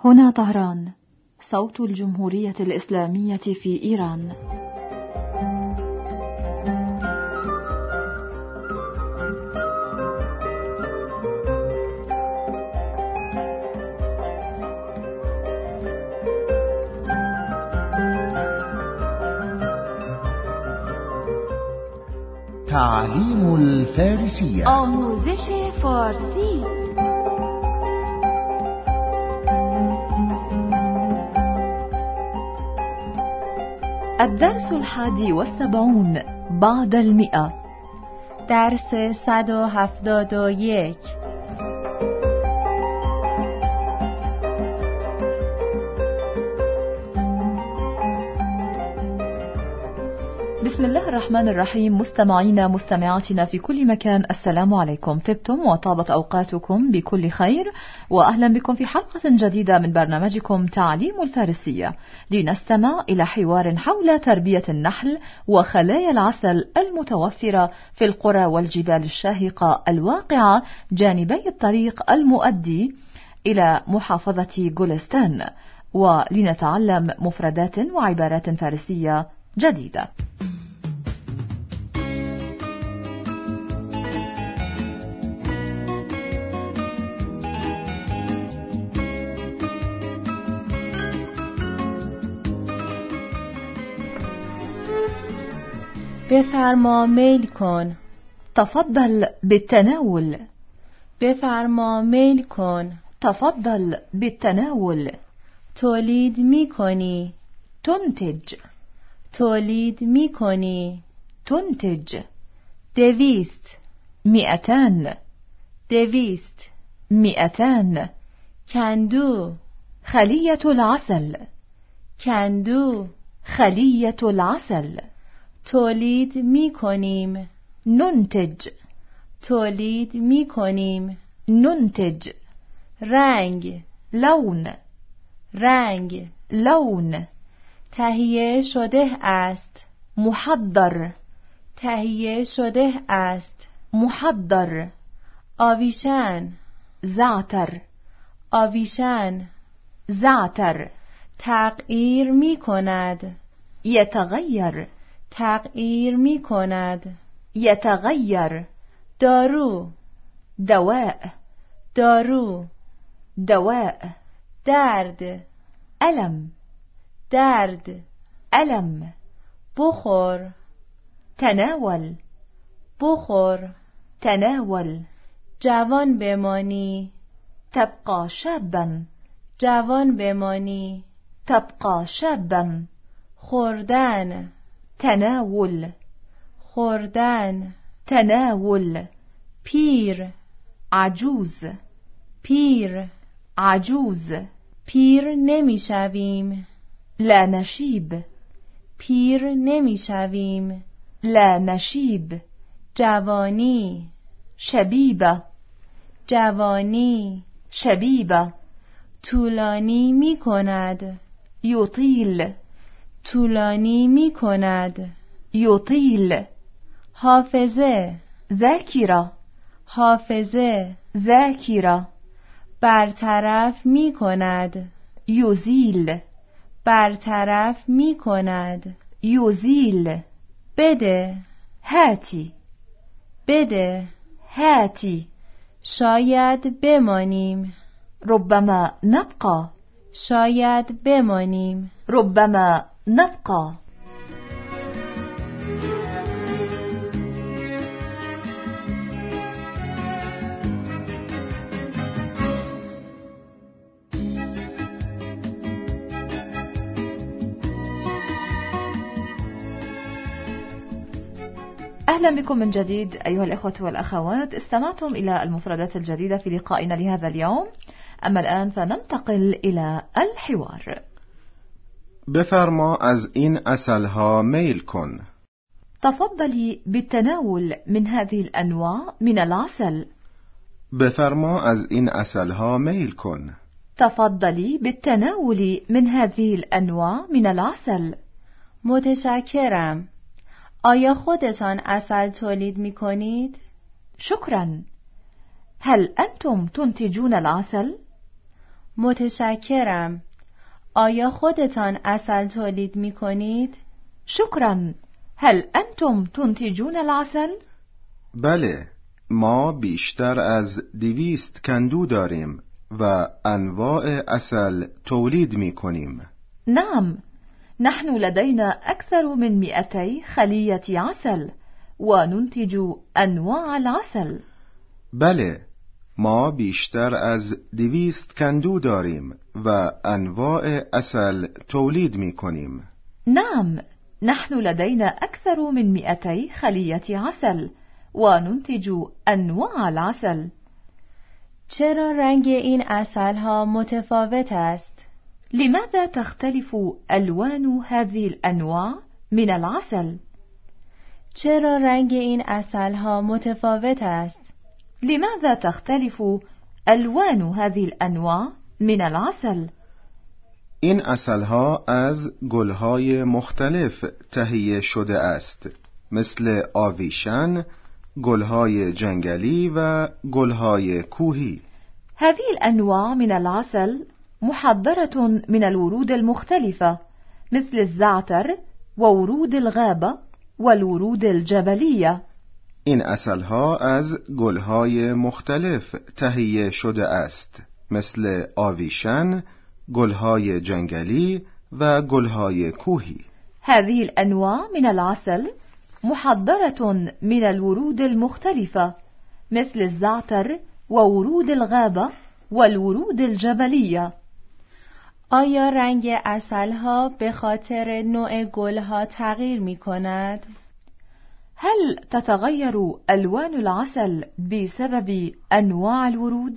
هنا طهران، صوت الجمهورية الإسلامية في إيران. تعليم الفارسية. آموزش فارسی. الدرس 71 بعد 100. درس 171. بسم الله الرحمن الرحيم. مستمعينا مستمعاتنا في كل مكان، السلام عليكم. طبتم وطابت أوقاتكم بكل خير، وأهلا بكم في حلقة جديدة من برنامجكم تعليم الفارسية، لنستمع إلى حوار حول تربية النحل وخلايا العسل المتوفرة في القرى والجبال الشاهقة الواقعة جانبي الطريق المؤدي إلى محافظة جولستان، ولنتعلم مفردات وعبارات فارسية جديدة. بفرما میل کن. تفضل بالتناول. بفرما میل کن. تفضل بالتناول. تولید می کنی. تنتج. تولید می کنی. تنتج. 200. 200. 200. 200. کندو. خلية العسل. کندو. خلية العسل. تولید می کنیم. ننتج. تولید می کنیم. ننتج. رنگ. لون. رنگ. لون. تهیه شده است. محضر. تهیه شده است. محضر. آویشن. زعتر. آویشن. زعتر. تغییر می کند. يتغير. تغییر می کند. يتغير. دارو. دواء. دارو. دواء. درد. ألم. درد. ألم. بخور. تناول. بخور. تناول. جوان بمانی. تبقى شابا. جوان بمانی. تبقى شابا. خوردن. تناول. خوردن. تناول. پیر. عجوز. پیر. عجوز. پیر نمی شویم. لا نشيب. پیر نمی شویم. لا نشيب. جوانی. شبيبة. جوانی. شبيبة. طولانی می کند. يطيل. طولانی می کند. يطيل. حافظه. ذاكرة. حافظه. ذاكرة. برطرف می کند. يزيل. برطرف می کند. يزيل. بده. هاتي. بده. هاتي. شاید بمانیم. ربما نبقى. شاید بمانیم. ربما نبقى. أهلا بكم من جديد أيها الإخوة والأخوات. استمعتم إلى المفردات الجديدة في لقائنا لهذا اليوم. أما الآن فننتقل إلى الحوار. بفرما از این عسلها میل کن. تفضلي بالتناول من هذه الأنواع من العسل. بفرما از این عسلها میل کن. تفضلي بالتناول من هذه الأنواع من العسل. متشکرم. آیا خودتان عسل تولید می کنید؟ شكرا. هل أنتم تنتجون العسل؟ متشکرم. آیا خودتان عسل تولید می کنید؟ شكرا. هل أنتم تنتجون العسل؟ بله، ما بیشتر از 200 کندو داریم و انواع عسل تولید می کنیم. نعم، نحن لدينا أكثر من 200 خلية عسل وننتج أنواع العسل. بله، ما بیشتر از 200 کندو داریم و انواع عسل تولید می کنیم. نعم، نحن لدينا أكثر من 200 خلية عسل وننتج أنواع العسل. چرا رنگ این عسل‌ها متفاوت است؟ لماذا تختلف ألوان هذه الأنواع من العسل؟ چرا رنگ این عسل‌ها متفاوت است؟ لماذا تختلف ألوان هذه الأنواع من العسل؟ این عسلها از گلهای مختلف تهیه شده است، مثل آویشن، گلهای جنگلی و گلهای کوهی. هذه الأنواع من العسل محضرة من الورود المختلفة، مثل الزعتر وورود الغابة والورود الجبلية. این عسلها از گلهای مختلف تهیه شده است، مثل آویشن، گلهای جنگلی و گلهای کوهی. هذه الأنواع من العسل محضرة من الورود المختلفة، مثل الزعتر وورود الغابة والورود الجبلية. آیا رنگ عسل‌ها به خاطر نوع گل‌ها تغییر می‌کند؟ هل تتغير ألوان العسل بسبب أنواع الورود؟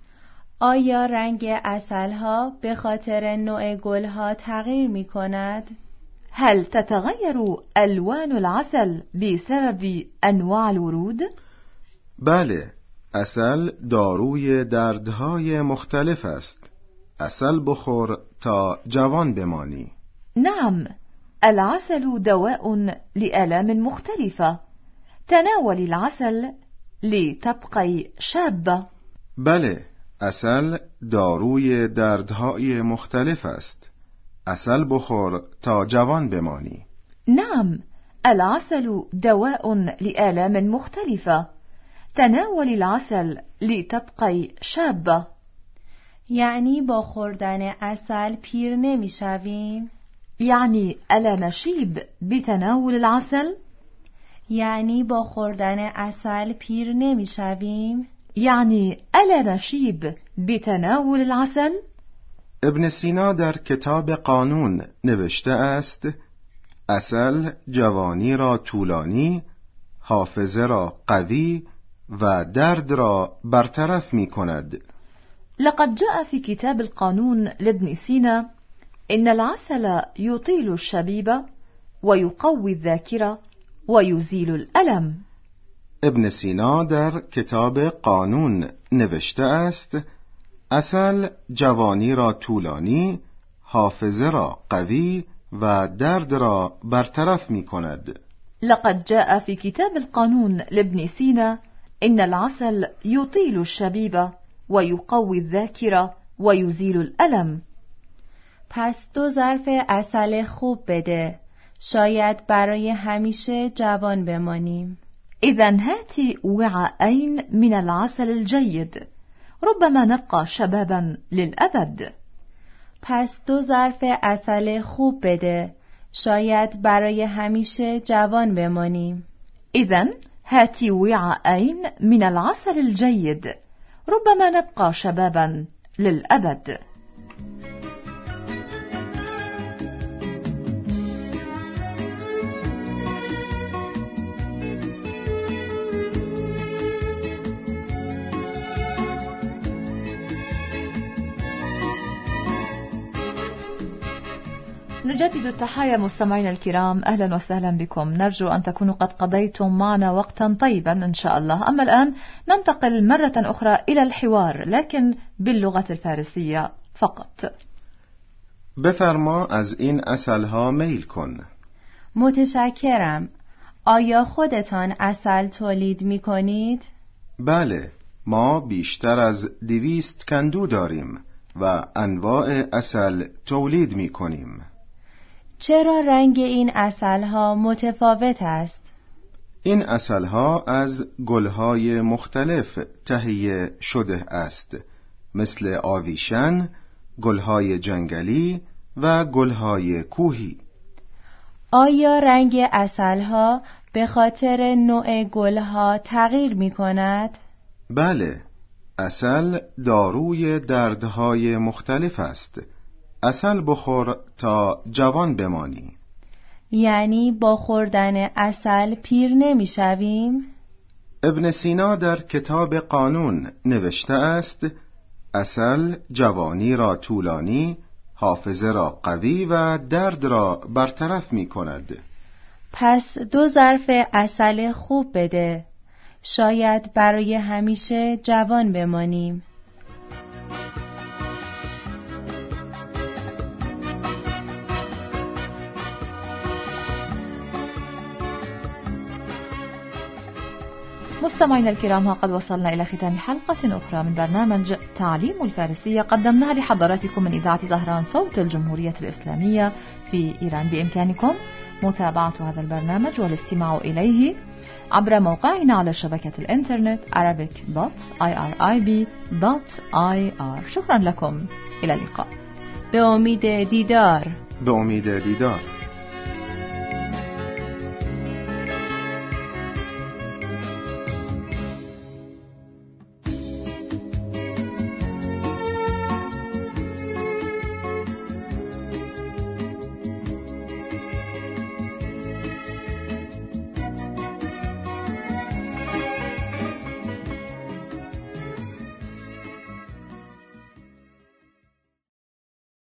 آیا رنگ عسل‌ها به خاطر نوع گل‌ها تغییر می‌کند؟ هل تتغير ألوان العسل بسبب أنواع الورود؟ بله، عسل داروی دردهای مختلف است. عسل بخور تا جوان بمانی. نعم، العسل دواء لآلام مختلفة. تناولي العسل لتبقي شابة. بله، عسل داروی دردهای مختلف است. عسل بخور تا جوان بمانی. نعم، العسل دواء لآلام مختلفة. تناولي العسل لتبقي شابة. یعنی با خوردن عسل پیر نمی‌شویم؟ يعني ألا نشيب بتناول العسل؟ یعنی با خوردن عسل پیر نمی‌شویم؟ يعني ألا نشيب بتناول العسل؟ ابن سینا در کتاب قانون نوشته است: عسل جوانی را طولانی، حافظه را قوی و درد را برطرف می کند. لقد جاء في كتاب القانون لابن سينا إن العسل يطيل الشبيبة ويقوي الذاكرة ويزيل الألم. ابن سینا در کتاب قانون نوشته است: عسل جوانی را طولانی، حافظه را قوی و درد را برطرف می کند. لقد جاء في كتاب القانون لابن سينا إن العسل يطيل الشبيبة ويقوي الذاكرة ويزيل الألم. پس 2 ظرف عسل خوب بده، شاید برای همیشه جوان بمانیم. إذن هاتي وعاءين من العسل الجيد، ربما نبقى شبابا للأبد. پس 2 ظرف عسل خوب بده، شاید برای همیشه جوان بمانیم. إذن هاتي وعاءين من العسل الجيد، ربما نبقى شبابا للأبد. نجدد التحايا مستمعينا الكرام، أهلا وسهلا بكم. نرجو أن تكونوا قد قضيتم معنا وقتا طيبا إن شاء الله. أما الآن ننتقل مرة أخرى إلى الحوار، لكن باللغة الفارسية فقط. بفرما از این عسلها میل کن. متشکرم. آیا خودتان عسل تولید می کنید؟ بله، ما بیشتر از 200 کندو داریم و انواع عسل تولید می کنیم. چرا رنگ این عسل‌ها متفاوت است؟ این عسل‌ها از گل‌های مختلف تهیه شده است، مثل آویشن، گل‌های جنگلی و گل‌های کوهی. آیا رنگ عسل‌ها به خاطر نوع گل‌ها تغییر می‌کند؟ بله، عسل داروی دردهای مختلف است. عسل بخور تا جوان بمانی. یعنی با خوردن عسل پیر نمی‌شویم؟ ابن سینا در کتاب قانون نوشته است: عسل جوانی را طولانی، حافظه را قوی و درد را برطرف می کند. پس 2 ظرف عسل خوب بده. شاید برای همیشه جوان بمانیم. مستمعينا الكرام، ها قد وصلنا إلى ختام حلقة أخرى من برنامج تعليم الفارسية قدمناها لحضراتكم من إذاعة طهران صوت الجمهورية الإسلامية في إيران. بإمكانكم متابعة هذا البرنامج والاستماع إليه عبر موقعنا على شبكة الإنترنت arabic.irib.ir. شكرا لكم، إلى اللقاء. به امید دیدار. به امید دیدار.